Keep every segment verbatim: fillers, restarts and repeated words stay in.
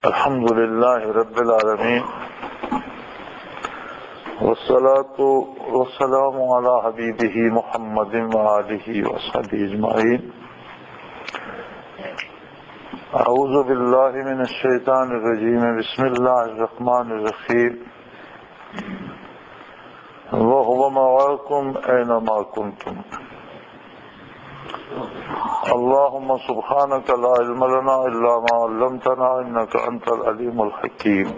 الحمد للہ رب العالمین والصلاة والسلام علی حبیبہ محمد وآلہ وصحبہ اجمعین. اعوذ باللہ من الشیطان الرجیم. بسم اللہ الرحمن الرحیم. وَهُوَ مَعَكُمْ أَيْنَمَا كُنْتُمْ. اللهم سبحانك لا علم لنا إلا ما علمتنا إنك أنت العليم الحكيم.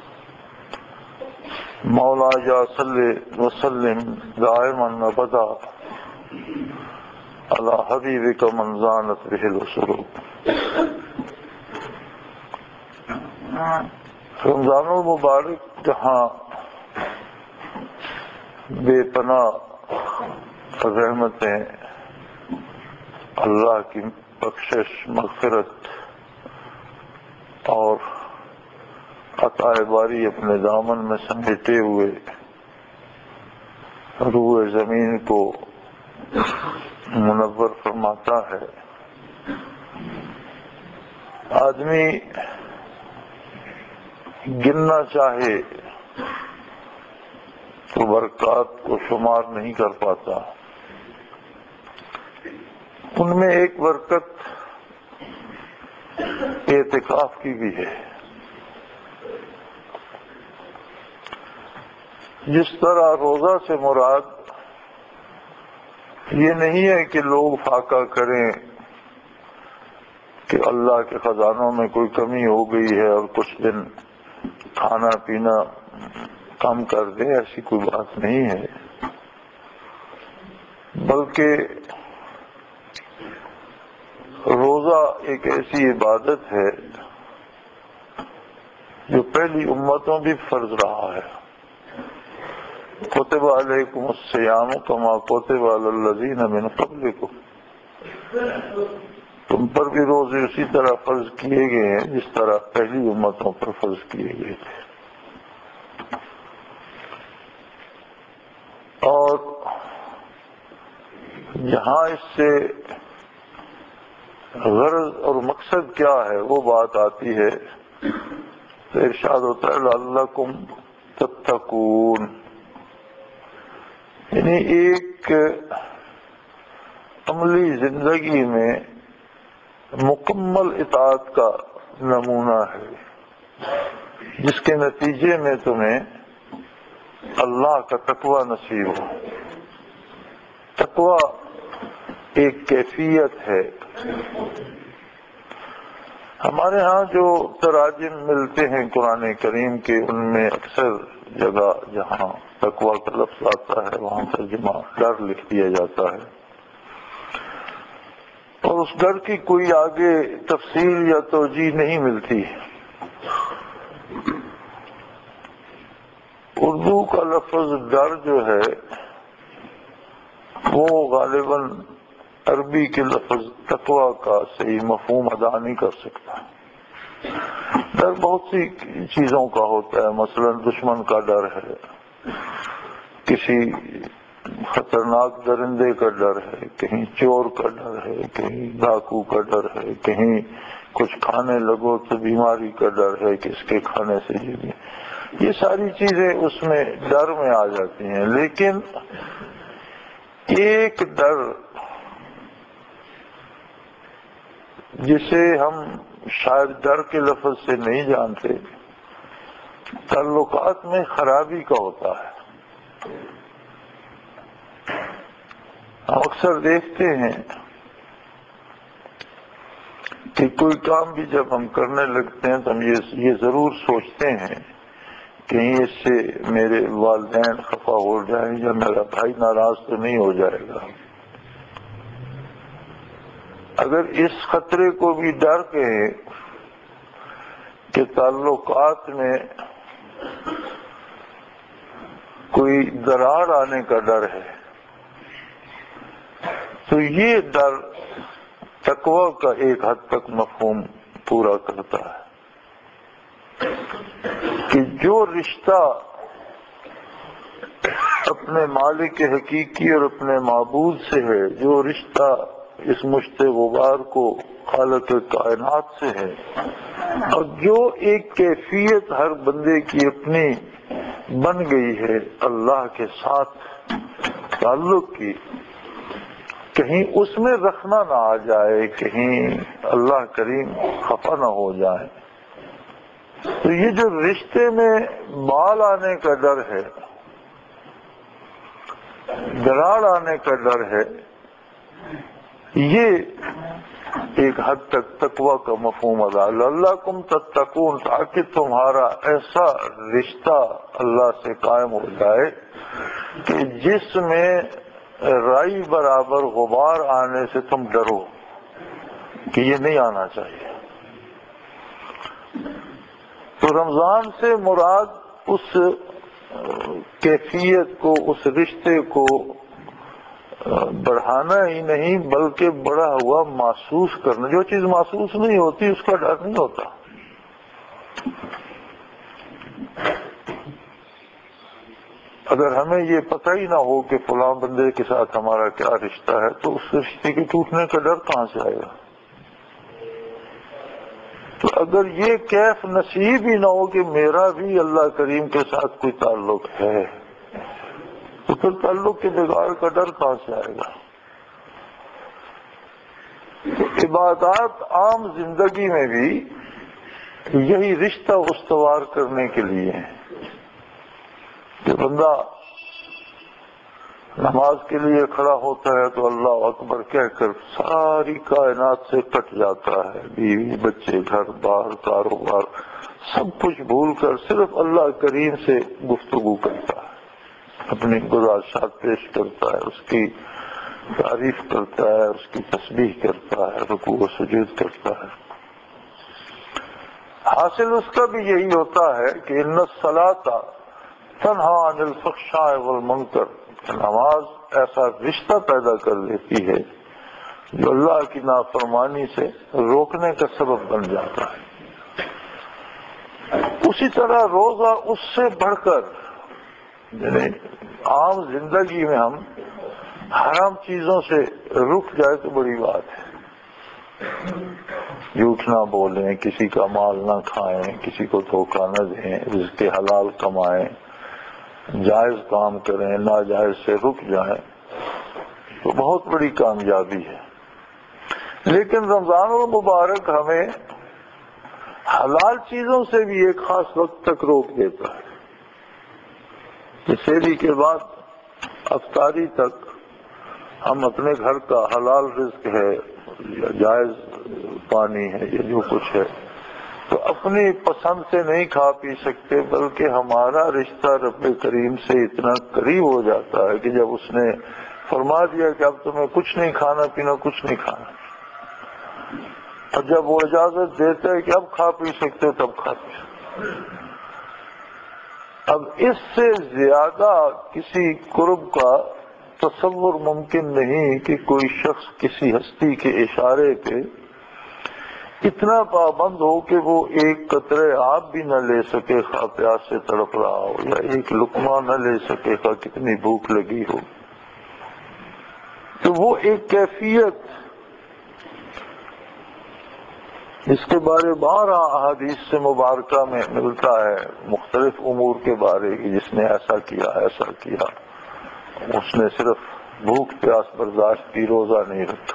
مولاي صل وسلم دائما أبدا على حبيبك من زانت به القلوب. رمضان المبارک جہاں بے پناہ رحمتیں، اللہ کی بخشش، مغفرت اور عطا باری اپنے دامن میں سمیٹے ہوئے روح زمین کو منور فرماتا ہے، آدمی گننا چاہے تو برکات کو شمار نہیں کر پاتا. ان میں ایک برکت اعتکاف کی بھی ہے. جس طرح روزہ سے مراد یہ نہیں ہے کہ لوگ فاقہ کریں کہ اللہ کے خزانوں میں کوئی کمی ہو گئی ہے اور کچھ دن کھانا پینا کم کر دیں، ایسی کوئی بات نہیں ہے، بلکہ روزہ ایک ایسی عبادت ہے جو پہلی امتوں بھی فرض رہا ہے. کتب علیکم الصیام کما کتب علی الذین من قبلکم. تم پر بھی روزے اسی طرح فرض کیے گئے ہیں جس طرح پہلی امتوں پر فرض کیے گئے تھے. اور یہاں اس سے غرض اور مقصد کیا ہے وہ بات آتی ہے تو ارشاد ہوتا ہے لعلکم تتقون، یعنی ایک عملی زندگی میں مکمل اطاعت کا نمونہ ہے جس کے نتیجے میں تمہیں اللہ کا تقوی نصیب ہو. تقوی ایک کیفیت ہے. ہمارے ہاں جو تراجم ملتے ہیں قرآن کریم کے، ان میں اکثر جگہ جہاں تقوی کا لفظ آتا ہے وہاں ترجمہ ڈر لکھ دیا جاتا ہے، اور اس ڈر کی کوئی آگے تفصیل یا توجیہ نہیں ملتی. اردو کا لفظ ڈر جو ہے وہ غالباً عربی کے لفظ تقوی کا صحیح مفہوم ادا نہیں کر سکتا. ڈر بہت سی چیزوں کا ہوتا ہے، مثلا دشمن کا ڈر ہے، کسی خطرناک درندے کا ڈر ہے، کہیں چور کا ڈر ہے، کہیں ڈاکو کا ڈر ہے، کہیں کچھ کھانے لگو تو بیماری کا ڈر ہے کہ اس کے کھانے سے یہ بھی. یہ ساری چیزیں اس میں ڈر میں آ جاتی ہیں. لیکن ایک ڈر جسے ہم شاید ڈر کے لفظ سے نہیں جانتے، تعلقات میں خرابی کا ہوتا ہے. ہم اکثر دیکھتے ہیں کہ کوئی کام بھی جب ہم کرنے لگتے ہیں تو ہم یہ یہ ضرور سوچتے ہیں کہیں اس سے میرے والدین خفا ہو جائیں یا میرا بھائی ناراض تو نہیں ہو جائے گا. اگر اس خطرے کو بھی ڈر کہیں کہ تعلقات میں کوئی دراڑ آنے کا ڈر ہے، تو یہ ڈر تقوی کا ایک حد تک مفہوم پورا کرتا ہے کہ جو رشتہ اپنے مالک حقیقی اور اپنے معبود سے ہے، جو رشتہ اس مشت غبار کو خالق کائنات سے ہے، اور جو ایک کیفیت ہر بندے کی اپنی بن گئی ہے اللہ کے ساتھ تعلق کی، کہیں اس میں رکھنا نہ آ جائے، کہیں اللہ کریم خفا نہ ہو جائے۔ تو یہ جو رشتے میں بال آنے کا ڈر ہے، دراڑ آنے کا ڈر ہے، یہ ایک حد تک تقوی کا مفہوم ادا لعلکم تتقون، تاکہ تمہارا ایسا رشتہ اللہ سے قائم ہو جائے کہ جس میں رائی برابر غبار آنے سے تم ڈرو کہ یہ نہیں آنا چاہیے۔ تو رمضان سے مراد اس کیفیت کو، اس رشتے کو بڑھانا ہی نہیں بلکہ بڑا ہوا محسوس کرنا۔ جو چیز محسوس نہیں ہوتی اس کا ڈر نہیں ہوتا۔ اگر ہمیں یہ پتہ ہی نہ ہو کہ فلاں بندے کے ساتھ ہمارا کیا رشتہ ہے تو اس رشتے کے ٹوٹنے کا ڈر کہاں سے آئے گا؟ تو اگر یہ کیف نصیب ہی نہ ہو کہ میرا بھی اللہ کریم کے ساتھ کوئی تعلق ہے تو پھر تعلق کے بگاڑ کا ڈر کہاں سے آئے گا؟ تو عبادات عام زندگی میں بھی یہی رشتہ استوار کرنے کے لیے ہیں کہ بندہ نماز کے لیے کھڑا ہوتا ہے تو اللہ اکبر کہہ کر ساری کائنات سے کٹ جاتا ہے، بیوی بچے گھر بار کاروبار سب کچھ بھول کر صرف اللہ کریم سے گفتگو کرتا ہے، اپنی گزارشات پیش کرتا ہے، اس کی تعریف کرتا ہے، اس کی تسبیح کرتا ہے، رکوع و سجود کرتا ہے۔ حاصل اس کا بھی یہی ہوتا ہے کہ ان الصلاۃ تنہی عن الفحشاء والمنکر، نماز ایسا رشتہ پیدا کر دیتی ہے جو اللہ کی نافرمانی سے روکنے کا سبب بن جاتا ہے۔ اسی طرح روزہ اس سے بڑھ کر، یعنی عام زندگی میں ہم حرام چیزوں سے رک جائے تو بڑی بات ہے، جھوٹ نہ بولیں، کسی کا مال نہ کھائیں، کسی کو دھوکہ نہ دیں، رزق حلال کمائیں، جائز کام کریں، ناجائز سے رک جائیں تو بہت بڑی کامیابی ہے۔ لیکن رمضان المبارک ہمیں حلال چیزوں سے بھی ایک خاص وقت تک روک دیتا ہے کہ سحری کے بعد افطاری تک ہم اپنے گھر کا حلال رزق ہے یا جائز پانی ہے یا جو کچھ ہے تو اپنی پسند سے نہیں کھا پی سکتے، بلکہ ہمارا رشتہ رب کریم سے اتنا قریب ہو جاتا ہے کہ جب اس نے فرما دیا کہ اب تمہیں کچھ نہیں کھانا پینا، کچھ نہیں کھانا، اور جب وہ اجازت دیتا ہے کہ اب کھا پی سکتے ہو تب کھا پی سکتے۔ اب اس سے زیادہ کسی قرب کا تصور ممکن نہیں کہ کوئی شخص کسی ہستی کے اشارے پہ اتنا پابند ہو کہ وہ ایک قطرے آب بھی نہ لے سکے خواہ پیاس سے تڑپ رہا ہو، یا ایک لقمہ نہ لے سکے خواہ کتنی بھوک لگی ہو۔ تو وہ ایک کیفیت اس کے بارے بارہ احادیث سے مبارکہ میں ملتا ہے، مختلف امور کے بارے کہ جس نے ایسا کیا ایسا کیا، اس نے صرف بھوک پیاس برداشت کی، روزہ نہیں رکھا،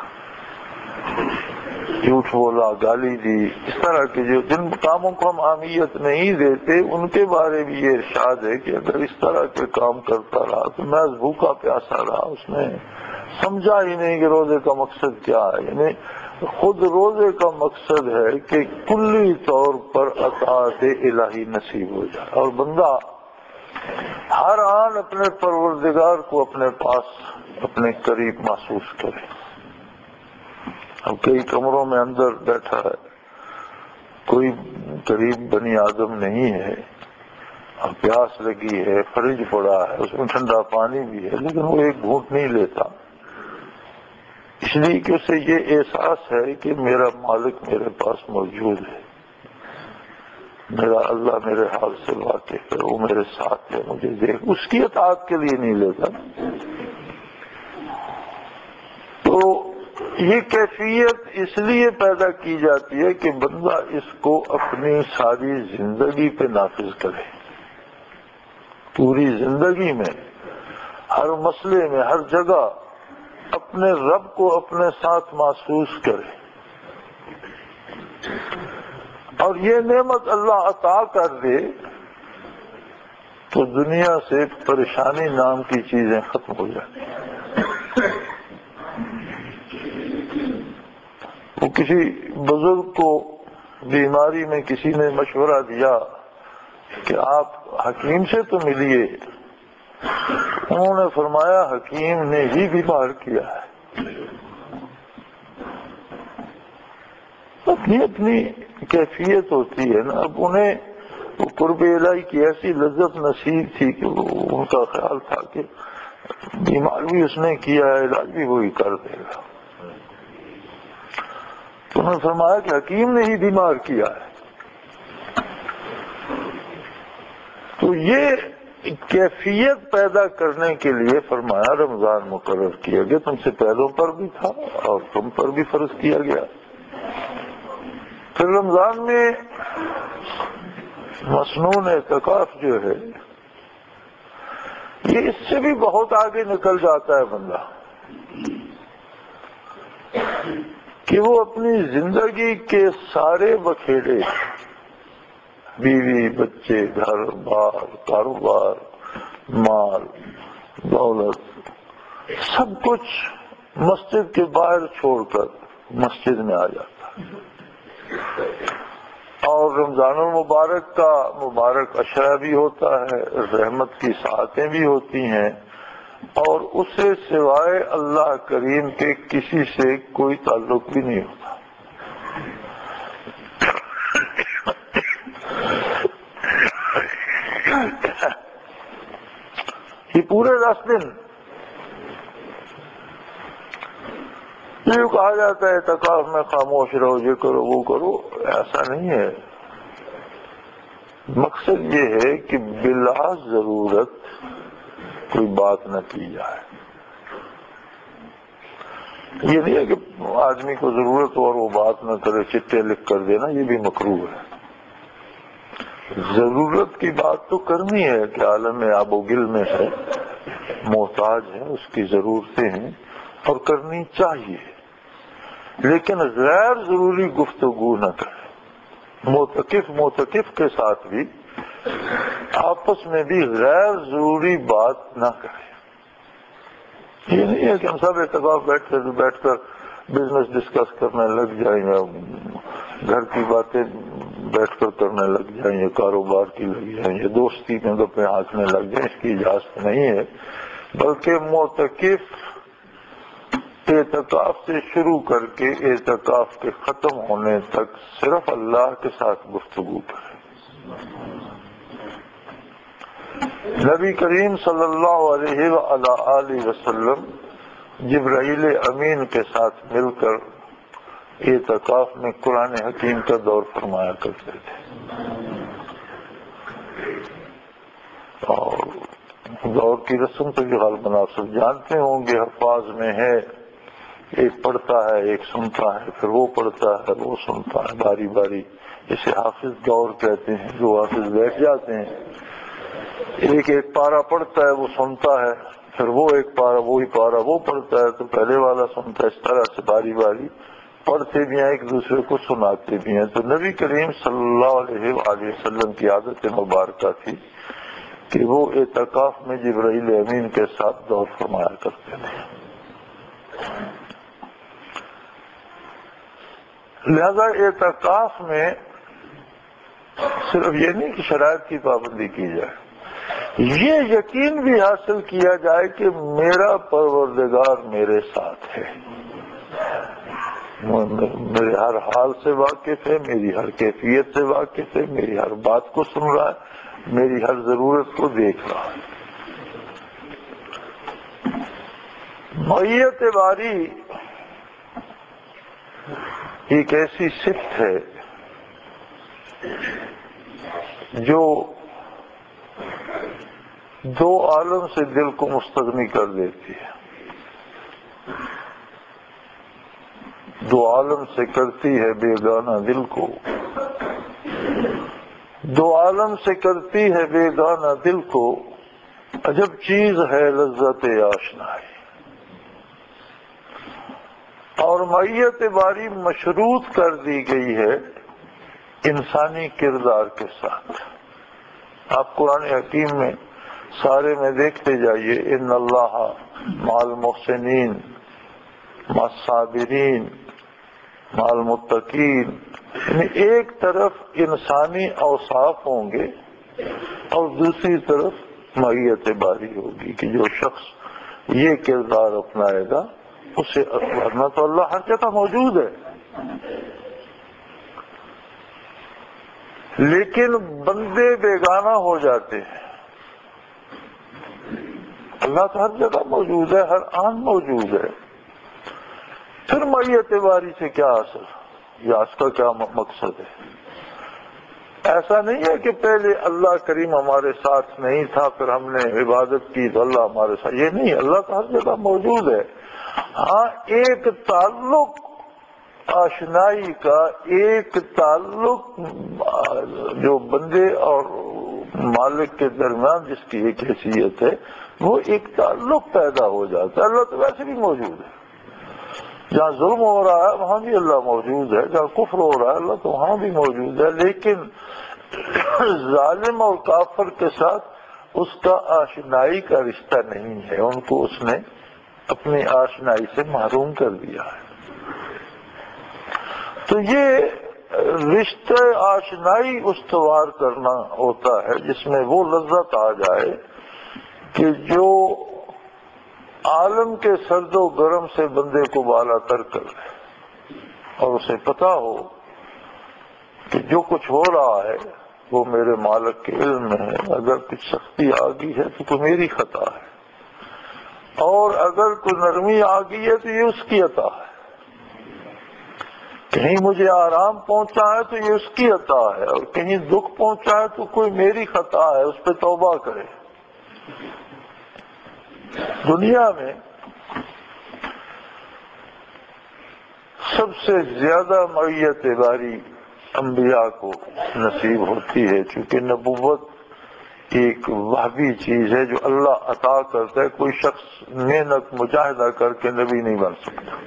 جھوٹ بولا، گالی دی، اس طرح کے جو جن کاموں کو ہم اہمیت نہیں دیتے ان کے بارے بھی یہ ارشاد ہے کہ اگر اس طرح کے کام کرتا رہا تو محض بھوکا پیاسا رہا، اس نے سمجھا ہی نہیں کہ روزے کا مقصد کیا ہے۔ یعنی خود روزے کا مقصد ہے کہ کلی طور پر اطاعت الہی نصیب ہو جائے اور بندہ ہر آن اپنے پروردگار کو اپنے پاس اپنے قریب محسوس کرے۔ اب کئی کمروں میں اندر بیٹھا ہے، کوئی قریب بنی آدم نہیں ہے، اب پیاس لگی ہے، فریج پڑا ہے، اس میں ٹھنڈا پانی بھی ہے، لیکن وہ ایک گھونٹ نہیں لیتا، اس لیے کہ اسے یہ احساس ہے کہ میرا مالک میرے پاس موجود ہے، میرا اللہ میرے حال سے واقف ہے، وہ میرے ساتھ ہے، مجھے دیکھ، اس کی اطاعت کے لیے نہیں لیتا۔ تو یہ کیفیت اس لیے پیدا کی جاتی ہے کہ بندہ اس کو اپنی ساری زندگی پہ نافذ کرے، پوری زندگی میں، ہر مسئلے میں، ہر جگہ اپنے رب کو اپنے ساتھ محسوس کرے، اور یہ نعمت اللہ عطا کر دے تو دنیا سے پریشانی نام کی چیزیں ختم ہو جاتی ہیں۔ وہ کسی بزرگ کو بیماری میں کسی نے مشورہ دیا کہ آپ حکیم سے تو ملیے، انہوں نے فرمایا حکیم نے ہی بیمار کیا ہے۔ اپنی اپنی کیفیت ہوتی ہے نا، اب انہیں وہ قرب الہی کی ایسی لذت نصیب تھی کہ وہ ان کا خیال تھا کہ بیمار بھی اس نے کیا ہے، علاج بھی وہی کر دے گا، تو انہوں نے فرمایا کہ حکیم نے ہی بیمار کیا ہے۔ تو یہ کیفیت پیدا کرنے کے لیے فرمایا رمضان مقرر کیا گیا، تم سے پہلوں پر بھی تھا اور تم پر بھی فرض کیا گیا۔ پھر رمضان میں مسنون اعتکاف جو ہے یہ اس سے بھی بہت آگے نکل جاتا ہے بندہ، کہ وہ اپنی زندگی کے سارے بکھیڑے، بیوی بچے، گھر بار، کاروبار، مال دولت، سب کچھ مسجد کے باہر چھوڑ کر مسجد میں آ جاتا ہے، اور رمضان المبارک کا مبارک عشرہ بھی ہوتا ہے، رحمت کی ساعتیں بھی ہوتی ہیں، اور اسے سوائے اللہ کریم کے کسی سے کوئی تعلق بھی نہیں ہوتا۔ یہ پورے دس دن یہ کہا جاتا ہے اعتکاف میں خاموش رہو، یہ کرو وہ کرو، ایسا نہیں ہے۔ مقصد یہ ہے کہ بلا ضرورت کوئی بات نہ کی جائے۔ یہ نہیں ہے کہ آدمی کو ضرورت ہو اور وہ بات نہ کرے، چٹے لکھ کر دینا، یہ بھی مکروہ ہے۔ ضرورت کی بات تو کرنی ہے کہ عالم آب و گل میں ہے، محتاج ہے، اس کی ضرورتیں ہیں اور کرنی چاہیے، لیکن غیر ضروری گفتگو نہ کرے۔ معتکف معتکف کے ساتھ بھی آپس میں بھی غیر ضروری بات نہ کرے۔ یہ نہیں ہے کہ ہم سب اعتکاف بیٹھ کر بیٹھ کر بزنس ڈسکس کرنے لگ جائیں گے، گھر کی باتیں بیٹھ کر کرنے لگ جائیں گے، کاروبار کی لگ جائیں گے، دوستی میں گپیں ہانکنے لگ جائیں، اس کی اجازت نہیں ہے، بلکہ معتکف اعتکاف سے شروع کر کے اعتکاف کے ختم ہونے تک صرف اللہ کے ساتھ گفتگو کرے۔ نبی کریم صلی اللہ علیہ وآلہ وسلم جبرائیل امین کے ساتھ مل کر اعتکاف میں قرآن حکیم کا دور فرمایا کرتے تھے، اور دور کی رسم تو جو غالباً آپ سب جانتے ہوں گے، حفاظ میں ہے، ایک پڑھتا ہے ایک سنتا ہے، پھر وہ پڑھتا ہے وہ سنتا ہے، باری باری، اسے حافظ دور کہتے ہیں، جو حافظ بیٹھ جاتے ہیں، ایک ایک پارہ پڑھتا ہے وہ سنتا ہے، پھر وہ ایک پارہ وہی پارہ وہ پڑھتا ہے تو پہلے والا سنتا ہے، اس طرح سے باری باری پڑھتے بھی ہیں، ایک دوسرے کو سناتے بھی ہیں۔ تو نبی کریم صلی اللہ علیہ وآلہ وسلم کی عادت مبارکہ تھی کہ وہ اعتکاف میں جبرائیل امین کے ساتھ دور فرمایا کرتے تھے۔ لہذا اعتکاف میں صرف یہ نہیں کہ شرائط کی پابندی کی جائے، یہ یقین بھی حاصل کیا جائے کہ میرا پروردگار میرے ساتھ ہے، میرے ہر حال سے واقف ہے، میری ہر کیفیت سے واقف ہے، میری ہر بات کو سن رہا ہے، میری ہر ضرورت کو دیکھ رہا ہے۔ معیت باری ایک ایسی صفت ہے جو دو عالم سے دل کو مستغنی کر دیتی ہے۔ دو عالم سے کرتی ہے بیگانہ دل کو، دو عالم سے کرتی ہے بیگانہ دل کو، عجب چیز ہے لذت آشنائی۔ اور معیت باری مشروط کر دی گئی ہے انسانی کردار کے ساتھ۔ آپ قرآن حکیم میں سارے میں دیکھتے جائیے، ان اللہ مع المحسنین مع الصابرین مع المتقین، یعنی ایک طرف انسانی اوصاف ہوں گے اور دوسری طرف معیت باری ہوگی کہ جو شخص یہ کردار اپنائے گا اسے، ورنہ تو اللہ ہر جگہ موجود ہے، لیکن بندے بیگانہ ہو جاتے ہیں۔ اللہ تو ہر جگہ موجود ہے، ہر آن موجود ہے، پھر معیت باری سے کیا حاصل یا اس کا کیا مقصد ہے؟ ایسا نہیں ہے کہ پہلے اللہ کریم ہمارے ساتھ نہیں تھا، پھر ہم نے عبادت کی تو اللہ ہمارے ساتھ، یہ نہیں، اللہ تو ہر جگہ موجود ہے۔ ہاں ایک تعلق آشنائی کا، ایک تعلق جو بندے اور مالک کے درمیان جس کی ایک حیثیت ہے، وہ ایک تعلق پیدا ہو جاتا ہے۔ اللہ تو ویسے بھی موجود ہے، جہاں ظلم ہو رہا ہے وہاں بھی اللہ موجود ہے، جہاں کفر ہو رہا ہے اللہ تو وہاں بھی موجود ہے، لیکن ظالم اور کافر کے ساتھ اس کا آشنائی کا رشتہ نہیں ہے، ان کو اس نے اپنی آشنائی سے محروم کر دیا ہے۔ تو یہ رشتہ آشنائی استوار کرنا ہوتا ہے جس میں وہ لذت آ جائے کہ جو عالم کے سرد و گرم سے بندے کو بالا تر کر لے، اور اسے پتا ہو کہ جو کچھ ہو رہا ہے وہ میرے مالک کے علم میں ہے، اگر کچھ سختی آ گئی ہے تو کوئی میری خطا ہے، اور اگر کوئی نرمی آ گئی ہے تو یہ اس کی عطا ہے، کہیں مجھے آرام پہنچا ہے تو یہ اس کی عطا ہے، اور کہیں دکھ پہنچا ہے تو کوئی میری خطا ہے، اس پہ توبہ کرے۔ دنیا میں سب سے زیادہ معیت باری انبیاء کو نصیب ہوتی ہے، چونکہ نبوت ایک وہبی چیز ہے جو اللہ عطا کرتا ہے، کوئی شخص محنت مجاہدہ کر کے نبی نہیں بن سکتا۔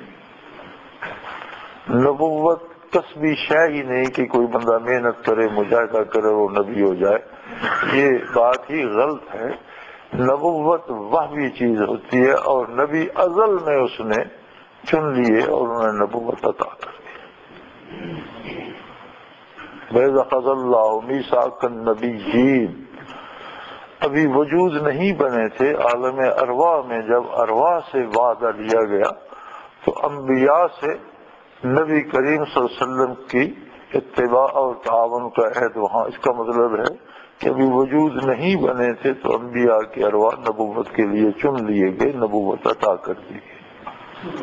نبوت کسبی شے ہی نہیں کہ کوئی بندہ محنت کرے مجاہدہ کرے وہ نبی ہو جائے، یہ بات ہی غلط ہے۔ نبوت وہبی چیز ہوتی ہے، اور نبی ازل میں اس نے چن لیے اور انہیں نبوت عطا کر دی۔ وَإِذْ أَخَذَ اللَّهُ مِيثَاقَ النَّبِيِّينَ، ابھی وجود نہیں بنے تھے عالم ارواح میں، جب ارواح سے وعدہ لیا گیا تو انبیاء سے نبی کریم صلی اللہ علیہ وسلم کی اتباع اور تعاون کا عہد وہاں، اس کا مطلب ہے کہ ابھی وجود نہیں بنے تھے تو انبیاء کے ارواح نبوت کے لیے چن لیے گئے، نبوت عطا کر دی گئی،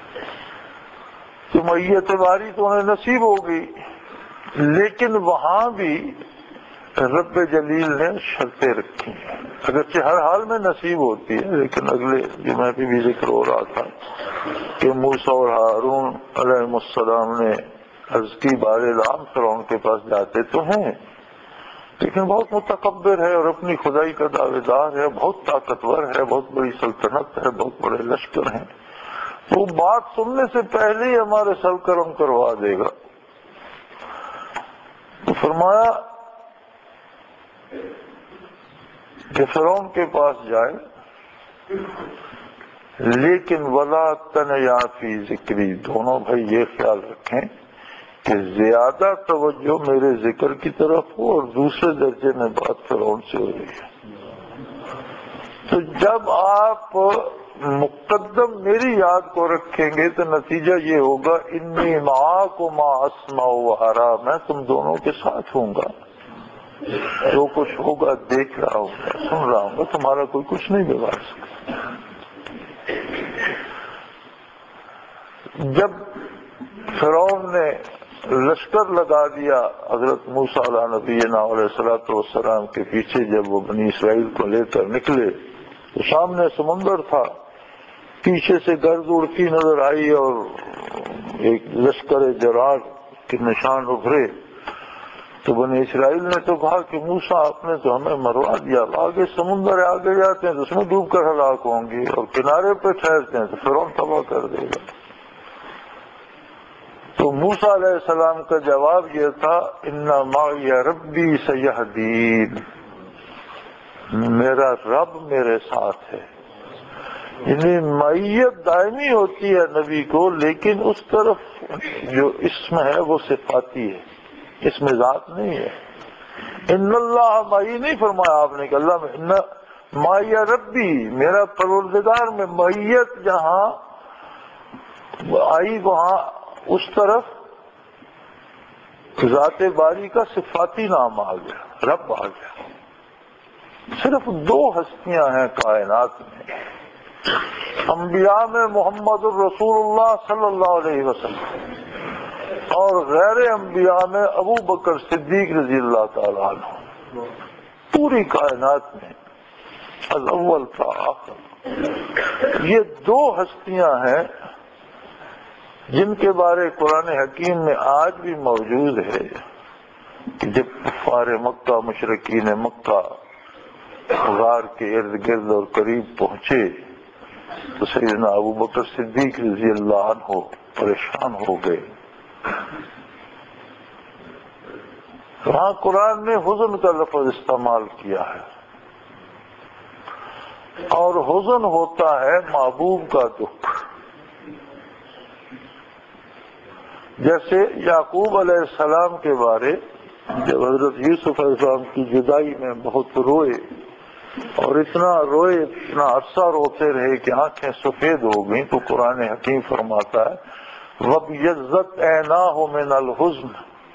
تو معیت باری تو انہیں نصیب ہو گئی۔ لیکن وہاں بھی رب جلیل نے شرطیں رکھی ہیں، اگرچہ ہر حال میں نصیب ہوتی ہے، لیکن اگلے جمعہ پہ بھی ذکر ہو رہا تھا کہ موسیٰ اور ہارون علیہ السلام نے عرض کی بار لام فرعون کے پاس جاتے تو ہیں، لیکن بہت متکبر ہے اور اپنی خدائی کا دعوے دار ہے، بہت طاقتور ہے، بہت بڑی سلطنت ہے، بہت بڑے لشکر ہیں، تو بات سننے سے پہلے ہی ہمارے سر کرم کروا دے گا۔ تو فرمایا کہ فرعون کے پاس جائے، لیکن ولا تنیا فی ذکری، دونوں بھائی یہ خیال رکھیں کہ زیادہ توجہ میرے ذکر کی طرف ہو، اور دوسرے درجے میں بات فرعون سے ہو رہی ہے، تو جب آپ مقدم میری یاد کو رکھیں گے تو نتیجہ یہ ہوگا انی معاکم اسمع و ارا، میں تم دونوں کے ساتھ ہوں گا، جو کچھ ہوگا دیکھ رہا ہوں گا، سن رہا ہوں گا، تمہارا کوئی کچھ نہیں بگاڑ سکتا۔ جب فرعون نے لشکر لگا دیا حضرت موسیٰ علیہ نبینا علیہ الصلوۃ والسلام کے پیچھے، جب وہ بنی اسرائیل کو لے کر نکلے تو سامنے سمندر تھا، پیچھے سے گرد اڑتی نظر آئی اور ایک لشکر جرار کے نشان ابھرے تو بنی اسرائیل نے تو کہا کہ موسیٰ آپ نے تو ہمیں مروا دیا، آگے سمندر آگے جاتے ہیں تو اس میں ڈوب کر ہلاک ہوں گے، اور کنارے پہ ٹھہرتے ہیں تو فرعون تباہ کر دے گا۔ تو موسیٰ علیہ السلام کا جواب یہ تھا ان معی ربی سیہدین، میرا رب میرے ساتھ ہے۔ یعنی معیت دائمی ہوتی ہے نبی کو، لیکن اس طرف جو اسم ہے وہ صفاتی ہے، اس میں ذات نہیں ہے۔ ان اللہ معی نہیں فرمایا آپ نے کہ اللہ میں معی ربی، میرا پروردگار میں معیت جہاں آئی وہاں اس طرف ذات باری کا صفاتی نام آ گیا، رب آ گیا۔ صرف دو ہستیاں ہیں کائنات میں، انبیاء میں محمد الرسول اللہ صلی اللہ علیہ وسلم اور غیر انبیاء میں ابو بکر صدیق رضی اللہ تعالیٰ عنہ، پوری کائنات میں الاول فآخر۔ یہ دو ہستیاں ہیں جن کے بارے قرآن حکیم میں آج بھی موجود ہے کہ جب کفار مکہ مشرکین مکہ غار کے ارد گرد اور قریب پہنچے تو سیدنا ابو بکر صدیق رضی اللہ عنہ پریشان ہو گئے۔ وہاں قرآن نے حزن کا لفظ استعمال کیا ہے، اور حزن ہوتا ہے محبوب کا دکھ۔ جیسے یعقوب علیہ السلام کے بارے جب حضرت یوسف علیہ السلام کی جدائی میں بہت روئے اور اتنا روئے اتنا عرصہ روتے رہے کہ آنکھیں سفید ہو گئیں، تو قرآن حکیم فرماتا ہے وَابْيَضَّتْ عَيْنَاهُ مِنَ الْحُزْنِ،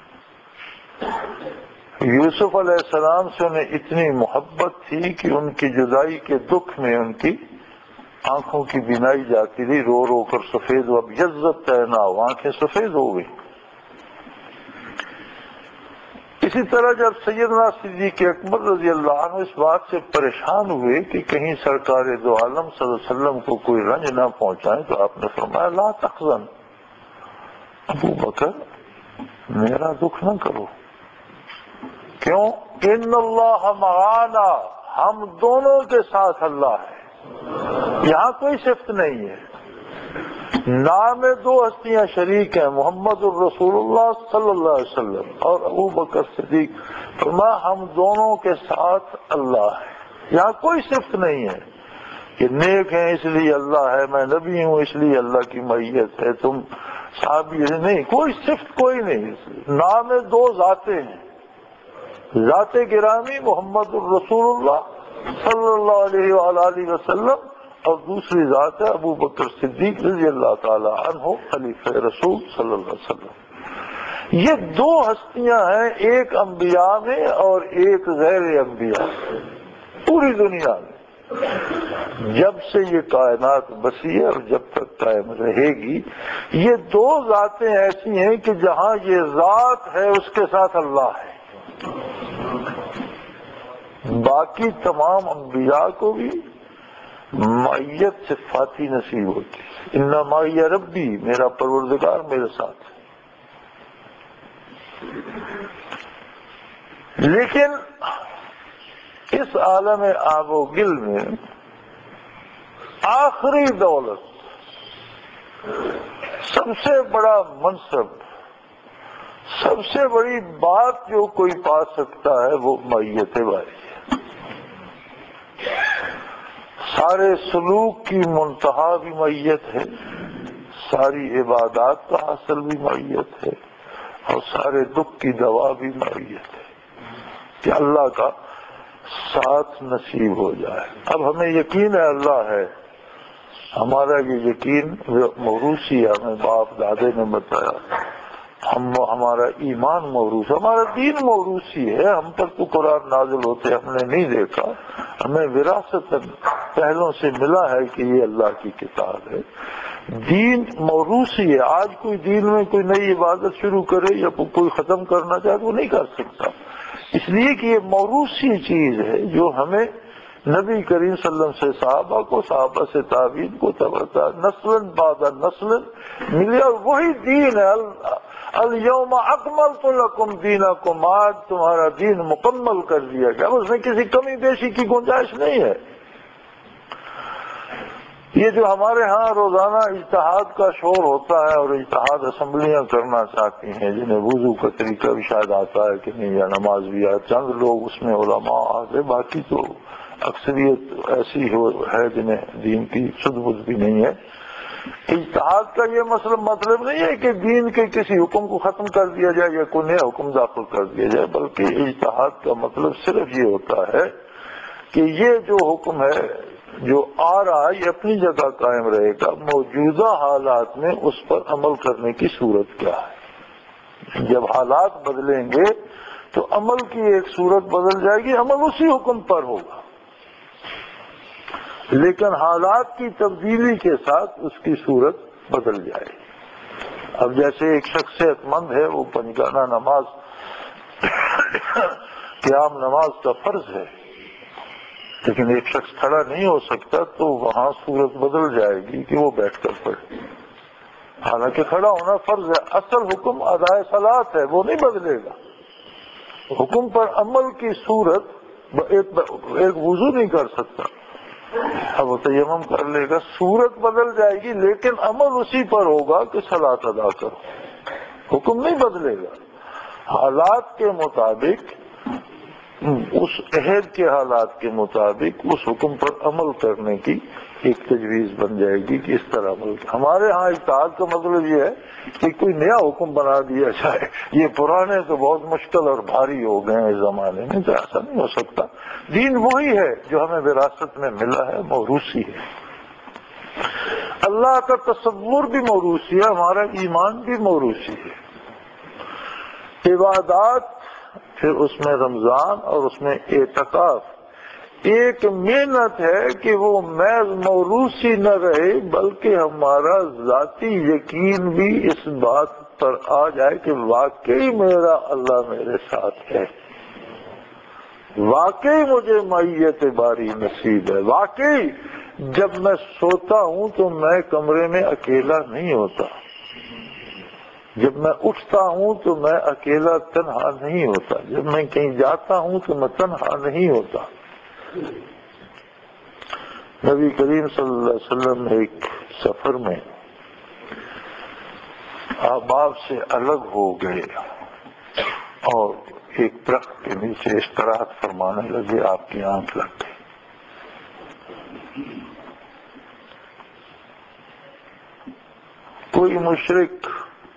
یوسف علیہ السلام سے انہیں اتنی محبت تھی کہ ان کی جدائی کے دکھ میں ان کی آنکھوں کی بینائی جاتی رہی، رو رو کر سفید، وَابْيَضَّتْ عَيْنَاهُ، آنکھیں سفید ہو گئی۔ اسی طرح جب سیدنا صدیق اکبر رضی اللہ عنہ اس بات سے پریشان ہوئے کہ کہیں سرکار دو عالم صلی اللہ علیہ وسلم کو کوئی رنج نہ پہنچائے تو آپ نے فرمایا لا تحزن، ابو بکر میرا دکھ نہ کرو، کیوں؟ ان اللہ معانا، ہم دونوں کے ساتھ اللہ ہے، یہاں کوئی صفت نہیں ہے، نام دو ہستیاں شریک ہیں، محمد الرسول اللہ صلی اللہ علیہ وسلم اور ابو بکر صدیق، فرمایا ہم دونوں کے ساتھ اللہ ہے، یہاں کوئی صفت نہیں ہے کہ نیک ہیں اس لیے اللہ ہے، میں نبی ہوں اس لیے اللہ کی معیت ہے، تم صحابی ہے، نہیں، کوئی صفت کوئی نہیں، نام دو ذاتیں ہیں، ذات گرامی محمد الرسول اللہ صلی اللہ علیہ وآلہ وسلم اور دوسری ذات ہے ابو بکر صدیق رضی اللہ تعالی عنہ خلیفہ رسول صلی اللہ علیہ وسلم۔ یہ دو ہستیاں ہیں، ایک انبیاء میں اور ایک غیر انبیاء پوری دنیا میں، جب سے یہ کائنات بسی ہے اور جب تک قائم رہے گی۔ یہ دو ذاتیں ایسی ہیں کہ جہاں یہ ذات ہے اس کے ساتھ اللہ ہے۔ باقی تمام انبیاء کو بھی معیت صفاتی نصیب ہوتی ہے، ان معی ربی، میرا پروردگار میرے ساتھ ہے۔ لیکن اس عالم آب و گل میں آخری دولت، سب سے بڑا منصب، سب سے بڑی بات جو کوئی پا سکتا ہے وہ معیت باری ہے۔ سارے سلوک کی منتہا بھی معیت ہے، ساری عبادات کا حاصل بھی معیت ہے، اور سارے دکھ کی دوا بھی معیت ہے کہ اللہ کا ساتھ نصیب ہو جائے۔ اب ہمیں یقین ہے اللہ ہے، ہمارا یہ یقین موروثی ہے، ہمیں باپ دادے نے بتایا، ہم ہمارا ایمان موروث، ہمارا دین موروثی ہے، ہم پر تو قرآن نازل ہوتے ہم نے نہیں دیکھا، ہمیں وراثت پہلوں سے ملا ہے کہ یہ اللہ کی کتاب ہے، دین موروثی ہے۔ آج کوئی دین میں کوئی نئی عبادت شروع کرے یا کوئی ختم کرنا چاہے وہ نہیں کر سکتا، اس لیے کہ یہ موروثی چیز ہے جو ہمیں نبی کریم صلی اللہ علیہ وسلم سے صحابہ کو، صحابہ سے تابعین کو، تبع نسل بعد نسل ملی، اور وہی دین ہے۔ الیوم اکملت لکم دینکم، آج تمہارا دین مکمل کر دیا گیا، اس میں کسی کمی بیشی کی گنجائش نہیں ہے۔ یہ جو ہمارے ہاں روزانہ اجتہاد کا شور ہوتا ہے اور اجتہاد اسمبلیاں کرنا چاہتی ہیں، جنہیں وضو کا طریقہ بھی شاید آتا ہے کہ نہیں، یا نماز بھی آتا، چند لوگ اس میں علماء آتے، باقی تو اکثریت ایسی ہے جنہیں دین کی سد بد بھی نہیں ہے۔ اجتہاد کا یہ مسئلہ مطلب نہیں ہے کہ دین کے کسی حکم کو ختم کر دیا جائے یا کوئی نیا حکم داخل کر دیا جائے، بلکہ اجتہاد کا مطلب صرف یہ ہوتا ہے کہ یہ جو حکم ہے جو آ رہا ہے یہ اپنی جگہ قائم رہے گا، موجودہ حالات میں اس پر عمل کرنے کی صورت کیا ہے۔ جب حالات بدلیں گے تو عمل کی ایک صورت بدل جائے گی، عمل اسی حکم پر ہوگا، لیکن حالات کی تبدیلی کے ساتھ اس کی صورت بدل جائے گی۔ اب جیسے ایک شخص صحت مند ہے، وہ پنجگانہ نماز قیام نماز کا فرض ہے، لیکن ایک شخص کھڑا نہیں ہو سکتا، تو وہاں صورت بدل جائے گی کہ وہ بیٹھ کر پڑھے، حالانکہ کھڑا ہونا فرض ہے۔ اصل حکم ادائے صلاۃ ہے، وہ نہیں بدلے گا۔ حکم پر عمل کی صورت، ایک وضو نہیں کر سکتا، اب وہ تیمم کر لے گا، صورت بدل جائے گی لیکن عمل اسی پر ہوگا کہ صلاۃ ادا کرو، حکم نہیں بدلے گا۔ حالات کے مطابق، اس عہد کے حالات کے مطابق اس حکم پر عمل کرنے کی ایک تجویز بن جائے گی کہ اس طرح عمل۔ ہمارے ہاں اجتہاد کا مطلب یہ ہے کہ کوئی نیا حکم بنا دیا جائے، یہ پرانے تو بہت مشکل اور بھاری ہو گئے ہیں اس زمانے میں، تو ایسا نہیں ہو سکتا۔ دین وہی ہے جو ہمیں وراثت میں ملا ہے، موروثی ہے۔ اللہ کا تصور بھی موروثی ہے، ہمارا ایمان بھی موروثی ہے۔ عبادات، پھر اس میں رمضان اور اس میں اعتکاف، ایک محنت ہے کہ وہ محض موروثی نہ رہے، بلکہ ہمارا ذاتی یقین بھی اس بات پر آ جائے کہ واقعی میرا اللہ میرے ساتھ ہے، واقعی مجھے معیت باری نصیب ہے، واقعی جب میں سوتا ہوں تو میں کمرے میں اکیلا نہیں ہوتا، جب میں اٹھتا ہوں تو میں اکیلا تنہا نہیں ہوتا، جب میں کہیں جاتا ہوں تو میں تنہا نہیں ہوتا۔ نبی کریم صلی اللہ علیہ وسلم ایک سفر میں احباب سے الگ ہو گئے اور ایک درخت کے نیچے استراحت فرمانے لگے، آپ کی آنکھ لگ گئی۔ کوئی مشرک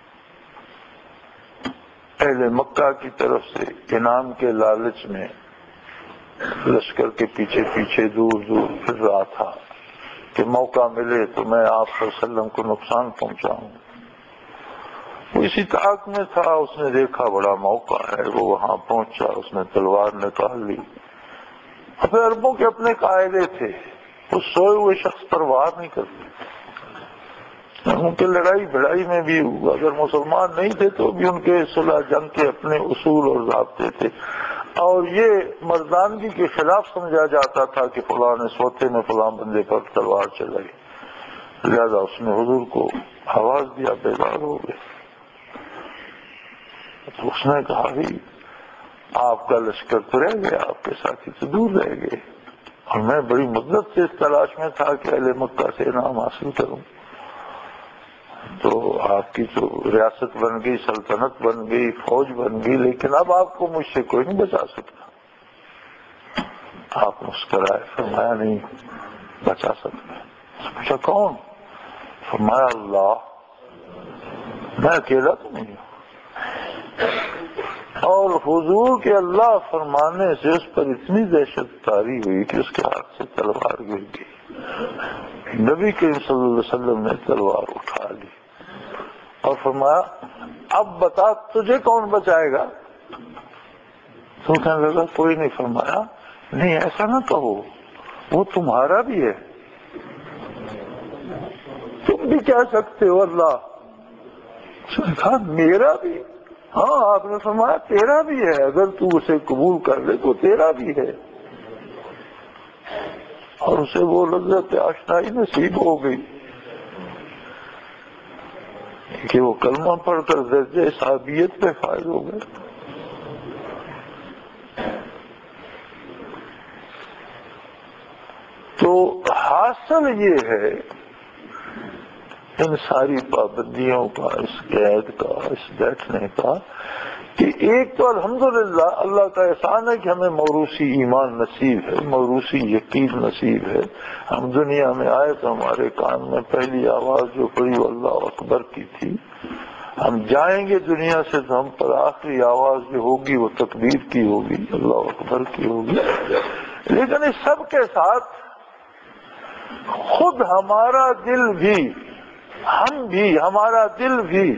اہل مکہ کی طرف سے انعام کے لالچ میں لشکر کے پیچھے پیچھے دور دور پھر رہا تھا کہ موقع ملے تو میں آپ صلی اللہ علیہ وسلم کو نقصان پہنچاؤں۔ وہ اسی طاق میں تھا، اس نے دیکھا بڑا موقع ہے، وہ وہاں پہنچا، اس نے تلوار نکال لی۔ اب عربوں کے اپنے قاعدے تھے، وہ سوئے ہوئے شخص پر وار نہیں کرتے، ان کے لڑائی بھڑائی میں بھی اگر مسلمان نہیں تھے تو بھی ان کے صلح جنگ کے اپنے اصول اور ضابطے تھے، اور یہ مردانگی کے خلاف سمجھا جاتا تھا کہ فلاں نے سوتے میں فلاں بندے پر تلوار چلائی، لہذا اس نے حضور کو آواز دیا، بیدار ہو گئے۔ تو اس نے کہا بھی آپ کا لشکر تو رہ گیا، آپ کے ساتھی تو دور رہ گئے، اور میں بڑی مدت سے اس تلاش میں تھا کہ اہل مکہ سے انعام حاصل کروں، تو آپ کی تو ریاست بن گئی، سلطنت بن گئی، فوج بن گئی، لیکن اب آپ کو مجھ سے کوئی نہیں بچا سکتا۔ آپ مسکرائے، فرمایا نہیں بچا سکتا۔ پوچھا کون؟ فرمایا اللہ، میں اکیلا تو نہیں ہوں۔ اور حضور کے اللہ فرمانے سے اس پر اتنی دہشت طاری ہوئی کہ اس کے ہاتھ سے تلوار گر گئی۔ نبی کریم صلی اللہ علیہ وسلم نے تلوار اٹھا لی اور فرمایا اب بتا تجھے کون بچائے گا؟ تو کہنے لگا کوئی نہیں۔ فرمایا نہیں ایسا نہ کہو، وہ تمہارا بھی ہے، تم بھی کہہ سکتے ہو اللہ۔ اس نے کہا میرا بھی؟ ہاں، آپ نے فرمایا تیرا بھی ہے، اگر تو اسے قبول کر لے تو تیرا بھی ہے۔ اور اسے وہ لذت آشنائی نصیب ہو گئی کہ وہ کلمہ پڑھ کر درجہ صحابیت پہ فائز ہو گئے. تو حاصل یہ ہے ان ساری پابندیوں کا، اس قید کا، اس بیٹھنے کا، کہ ایک تو الحمدللہ اللہ کا احسان ہے کہ ہمیں موروثی ایمان نصیب ہے، موروثی یقین نصیب ہے. ہم دنیا میں آئے تو ہمارے کان میں پہلی آواز جو پڑی وہ اللہ اکبر کی تھی. ہم جائیں گے دنیا سے تو ہم پر آخری آواز جو ہوگی وہ تکبیر کی ہوگی، اللہ اکبر کی ہوگی. لیکن اس سب کے ساتھ خود ہمارا دل بھی، ہم بھی، ہمارا دل بھی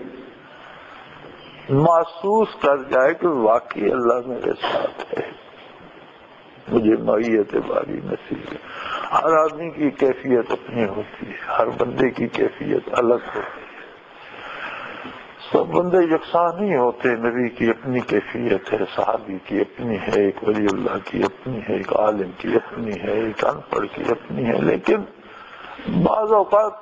محسوس کر جائے کہ واقعی اللہ میرے ساتھ ہے، مجھے معیت باری نصیب ہے. ہر آدمی کی کیفیت اپنی ہوتی ہے، ہر بندے کی کیفیت الگ ہوتی ہے، سب بندے یکساں نہیں ہوتے. نبی کی اپنی کیفیت ہے، صحابی کی اپنی ہے، ایک ولی اللہ کی اپنی ہے، ایک عالم کی اپنی ہے، ایک ان پڑھ کی اپنی ہے. لیکن بعض اوقات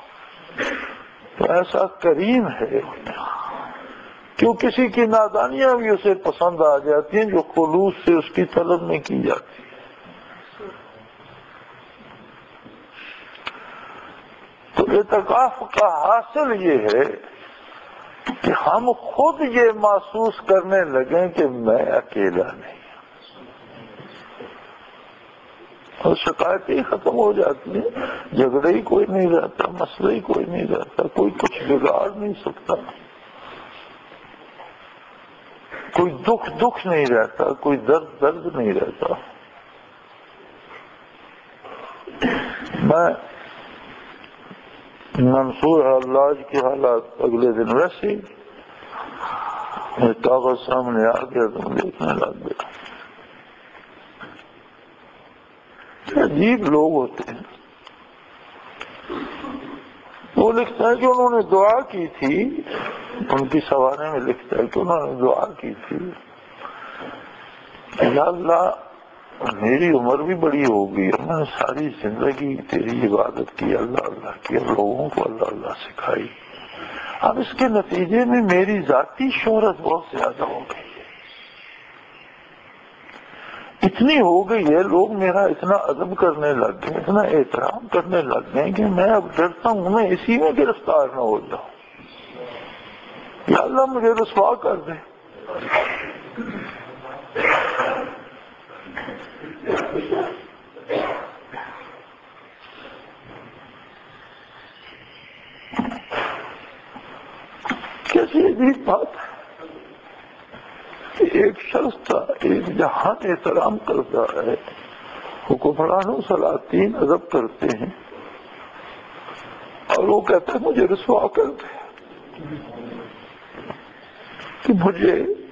تو ایسا کریم ہے کیوں کسی کی نادانیاں بھی اسے پسند آ جاتی ہیں جو خلوص سے اس کی طلب نہیں کی جاتی. تو اعتکاف کا حاصل یہ ہے کہ ہم خود یہ محسوس کرنے لگیں کہ میں اکیلا نہیں، اور شکایتیں ہی ختم ہو جاتی ہیں. جھگڑے ہی کوئی نہیں رہتا، مسئلہ ہی کوئی نہیں رہتا، کوئی کچھ بگاڑ نہیں سکتا، کوئی دکھ دکھ نہیں رہتا، کوئی درد درد نہیں رہتا. میں منصور حلاج کے حالات اگلے دن ویسے ہی کاغذ سامنے آ گیا تو دیکھنے لگ گیا. عجیب لوگ ہوتے ہیں. وہ لکھتا ہے کہ انہوں نے دعا کی تھی، ان کی سوارے میں لکھتا ہے کہ انہوں نے دعا کی تھی کہ یا اللہ میری عمر بھی بڑی ہو گئی اور میں نے ساری زندگی تیری عبادت کی، اللہ اللہ کی، اور لوگوں کو اللہ اللہ سکھائی. اب اس کے نتیجے میں میری ذاتی شہرت بہت زیادہ ہو گئی، اتنی ہو گئی ہے، لوگ میرا اتنا ادب کرنے لگ گئے، اتنا احترام کرنے لگ گئے کہ میں اب ڈرتا ہوں میں اسی میں گرفتار نہ ہو جاؤں. یا اللہ مجھے رسوا کر دے. کیسی عجیب بات ہے کہ ایک شخص کا ایک جہان احترام کرتا ہے، حکمرانوں سلاطین ادب کرتے ہیں، اور وہ کہتا ہے مجھے رسوا کر دے کہ مجھے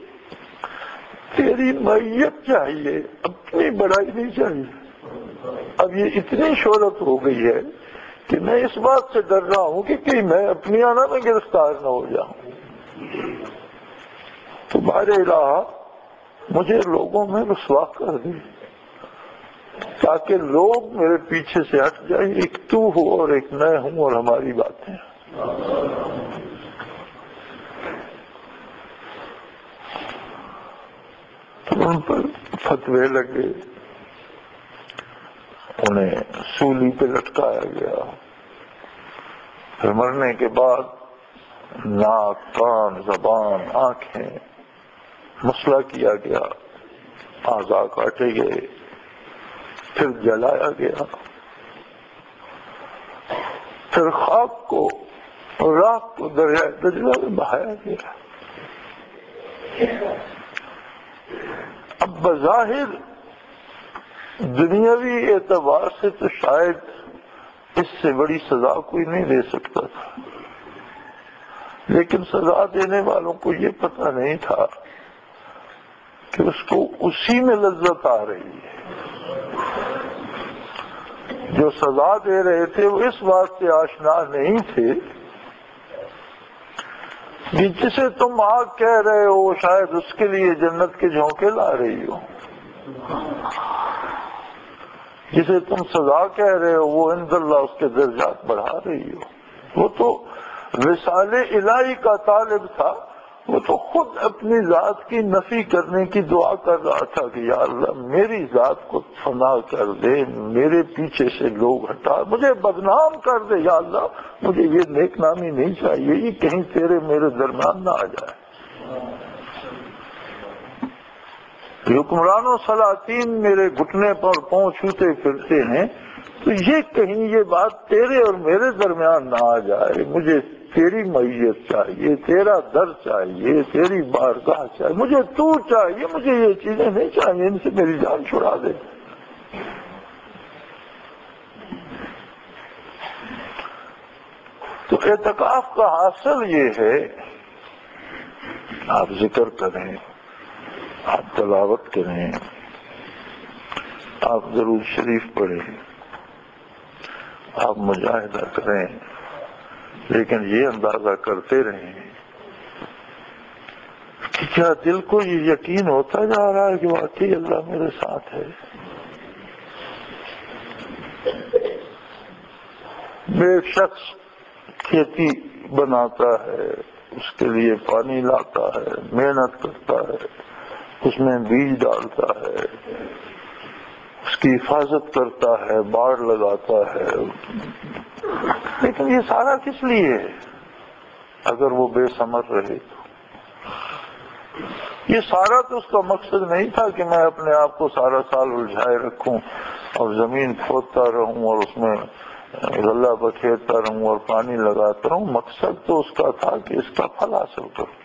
تیری معیت چاہیے، اپنی بڑائی نہیں چاہیے. اب یہ اتنی شہرت ہو گئی ہے کہ میں اس بات سے ڈر رہا ہوں کہ کہیں میں اپنی آنا میں گرفتار نہ ہو جاؤں. تمہارے الہ مجھے لوگوں میں رسوا کر دے تاکہ لوگ میرے پیچھے سے ہٹ جائیں، ایک تو ہو اور ایک میں ہوں اور ہماری باتیں. ان پر فتوے لگے، انہیں سولی پہ لٹکایا گیا، پھر مرنے کے بعد ناک، کان، زبان، آنکھیں مسئلہ کیا گیا، اعضاء کاٹے گئے، پھر جلایا گیا، پھر خاک کو اور راکھ کو دریائے دجلہ میں بہایا گیا. اب بظاہر دنیاوی اعتبار سے تو شاید اس سے بڑی سزا کوئی نہیں دے سکتا تھا، لیکن سزا دینے والوں کو یہ پتہ نہیں تھا کہ اس کو اسی میں لذت آ رہی ہے. جو سزا دے رہے تھے وہ اس بات سے آشنا نہیں تھے کہ جسے تم آگ کہہ رہے ہو شاید اس کے لیے جنت کے جھونکے لا رہی ہو. جسے تم سزا کہہ رہے ہو وہ عند اللہ اس کے درجات بڑھا رہی ہو۔ وہ تو وصال الہی کا طالب تھا، وہ تو خود اپنی ذات کی نفی کرنے کی دعا کر رہا تھا کہ یا اللہ میری ذات کو فنا کر دے، میرے پیچھے سے لوگ ہٹا، مجھے بدنام کر دے یا اللہ، مجھے یہ نیک نامی نہیں چاہیے، یہ کہیں تیرے میرے درمیان نہ آ جائے۔ حکمران و سلاطین میرے گھٹنے پر پاؤں چھوتے پھرتے ہیں، تو یہ کہیں یہ بات تیرے اور میرے درمیان نہ آ جائے، مجھے تیری معیت چاہیے، تیرا در چاہیے، تیری بارگاہ چاہیے، مجھے تو چاہیے، مجھے یہ چیزیں نہیں چاہیے، ان سے میری جان چھڑا دے۔ تو اعتکاف کا حاصل یہ ہے، آپ ذکر کریں، آپ تلاوت کریں، آپ درود شریف پڑھیں، آپ مجاہدہ کریں، لیکن یہ اندازہ کرتے رہیں کہ کیا دل کو یہ یقین ہوتا جا رہا ہے کہ واقعی اللہ میرے ساتھ ہے۔ ایک شخص کھیتی بناتا ہے، اس کے لیے پانی لاتا ہے، محنت کرتا ہے، اس میں بیج ڈالتا ہے، اس کی حفاظت کرتا ہے، باڑ لگاتا ہے، لیکن یہ سارا کس لیے ہے؟ اگر وہ بے ثمر رہے تو یہ سارا تو اس کا مقصد نہیں تھا کہ میں اپنے آپ کو سارا سال الجھائے رکھوں اور زمین کھودتا رہوں اور اس میں غلہ بکھیرتا رہوں اور پانی لگاتا رہوں۔ مقصد تو اس کا تھا کہ اس کا پھل حاصل کروں۔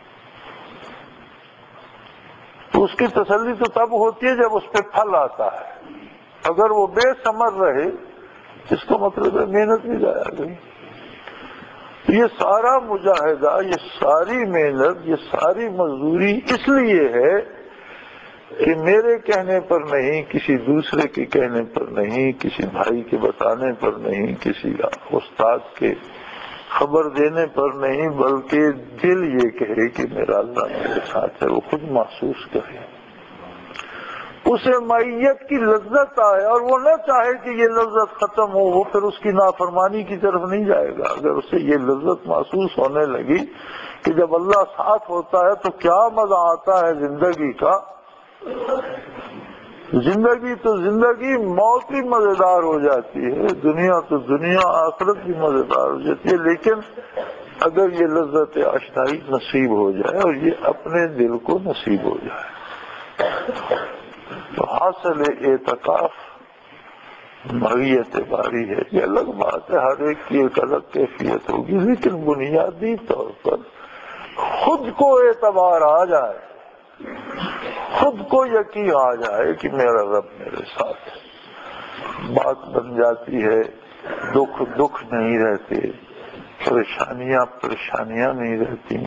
تو اس کی تسلی تو تب ہوتی ہے جب اس پہ پھل آتا ہے۔ اگر وہ بے ثمر رہے اس کا مطلب ہے محنت بھی ضائع گئی۔ یہ سارا مجاہدہ، یہ ساری محنت، یہ ساری مزدوری اس لیے ہے کہ میرے کہنے پر نہیں، کسی دوسرے کے کہنے پر نہیں، کسی بھائی کے بتانے پر نہیں، کسی استاد کے خبر دینے پر نہیں، بلکہ دل یہ کہے کہ میرا اللہ میرے ساتھ ہے، وہ خود محسوس کرے، اسے معیت کی لذت آئے اور وہ نہ چاہے کہ یہ لذت ختم ہو، وہ پھر اس کی نافرمانی کی طرف نہیں جائے گا۔ اگر اسے یہ لذت محسوس ہونے لگی کہ جب اللہ ساتھ ہوتا ہے تو کیا مزہ آتا ہے زندگی کا، زندگی تو زندگی، موت بھی مزیدار ہو جاتی ہے، دنیا تو دنیا، آخرت بھی مزیدار ہو جاتی ہے، لیکن اگر یہ لذت آشنائی نصیب ہو جائے اور یہ اپنے دل کو نصیب ہو جائے تو حاصل اعتکاف معیت باری ہے۔ یہ الگ بات ہے، ہر ایک کی ایک الگ کیفیت ہوگی، لیکن بنیادی طور پر خود کو اعتبار آ جائے، خود کو یقین آ جائے کہ میرا رب میرے ساتھ ہے، بات بن جاتی ہے، دکھ دکھ نہیں رہتے، پریشانیاں پریشانیاں نہیں رہتی،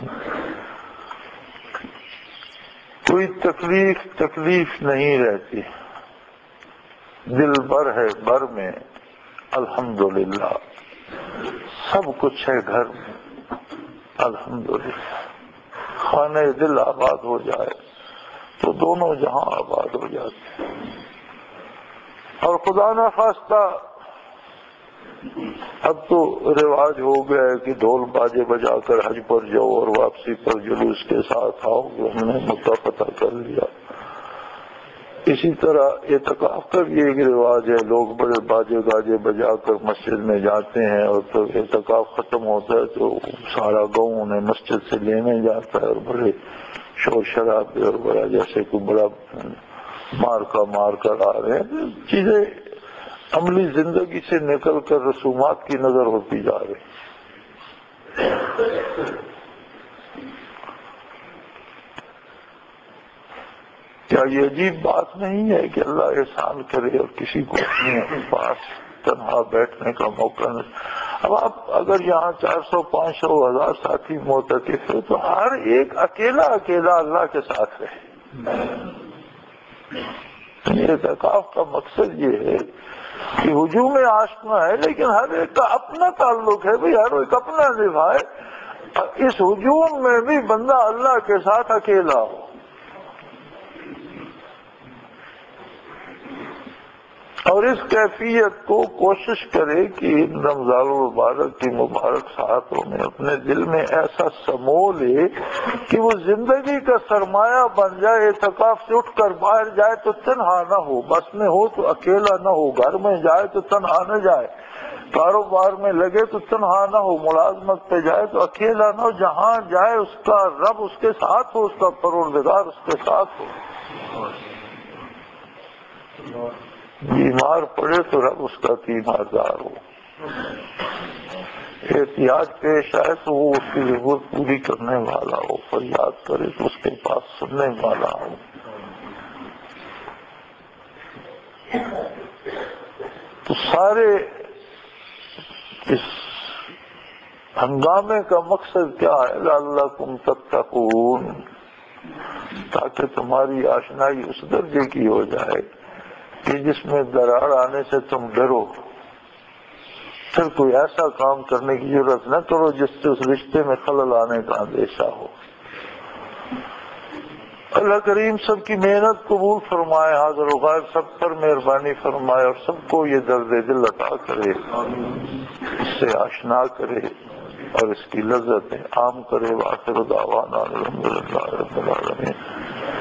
کوئی تکلیف تکلیف نہیں رہتی، دل بر ہے بر میں الحمدللہ، سب کچھ ہے گھر میں الحمدللہ۔ خانہ دل آباد ہو جائے تو دونوں جہاں آباد ہو جاتے ہیں۔ اور خدا نہ خواستہ اب تو رواج ہو گیا ہے کہ ڈھول باجے بجا کر حج پر جاؤ اور واپسی پر جلوس کے ساتھ آؤ، ہم نے مکہ فتح کر لیا۔ اسی طرح اعتکاف کا بھی ایک رواج ہے، لوگ بڑے باجے گاجے بجا کر مسجد میں جاتے ہیں اور تو اعتکاف ختم ہوتا ہے تو سارا گاؤں انہیں مسجد سے لینے جاتا ہے اور بڑے شور شرابے اور بڑا جیسے کوئی بڑا مار کا مار کر آ رہے ہیں، چیزیں عملی زندگی سے نکل کر رسومات کی نظر ہوتی جا رہی۔ کیا یہ عجیب بات نہیں ہے کہ اللہ احسان کرے اور کسی کو اپنے پاس تنہا بیٹھنے کا موقع نہیں؟ اب آپ اگر یہاں چار سو پانچ سو ہزار ساتھی معتکف ہے تو ہر ایک اکیلا اکیلا اللہ کے ساتھ رہے۔ اعتکاف کا مقصد یہ ہے کہ ہجوم آشنا ہے، لیکن ہر ایک کا اپنا تعلق ہے، بھئی ہر ایک اپنا نبھائے، اس ہجوم میں بھی بندہ اللہ کے ساتھ اکیلا ہو۔ اور اس کیفیت کو کوشش کرے کہ رمضان المبارک کی مبارک ساعتوں میں اپنے دل میں ایسا سمو لے کہ وہ زندگی کا سرمایہ بن جائے. اعتکاف سے اٹھ کر باہر جائے تو تنہا نہ ہو، بس میں ہو تو اکیلا نہ ہو، گھر میں جائے تو تنہا نہ جائے، کاروبار میں لگے تو تنہا نہ ہو، ملازمت پہ جائے تو اکیلا نہ ہو، جہاں جائے اس کا رب اس کے ساتھ ہو، اس کا پروردگار اس کے ساتھ ہو. بیمار پڑے تو رب اس کا تیماردار ہو، احتیاط پیش آئے تو وہ اس کی ضرورت پوری کرنے والا ہو، فریاد کرے تو اس کے پاس سننے والا ہو. تو سارے اس ہنگامے کا مقصد کیا ہے؟ لعلکم تتقون، تاکہ تمہاری آشنائی اس درجے کی ہو جائے کہ جس میں درار آنے سے تم ڈرو، پھر کوئی ایسا کام کرنے کی ضرورت نہ کرو جس سے اس رشتے میں خلل آنے کا اندیشہ ہو. اللہ کریم سب کی محنت قبول فرمائے، حاضر و غائب سب پر مہربانی فرمائے، اور سب کو یہ درد دل عطا کرے، اس سے آشنا کرے اور اس کی لذت عام کرے. وآخر دعوانا الحمدللہ رب العالمین.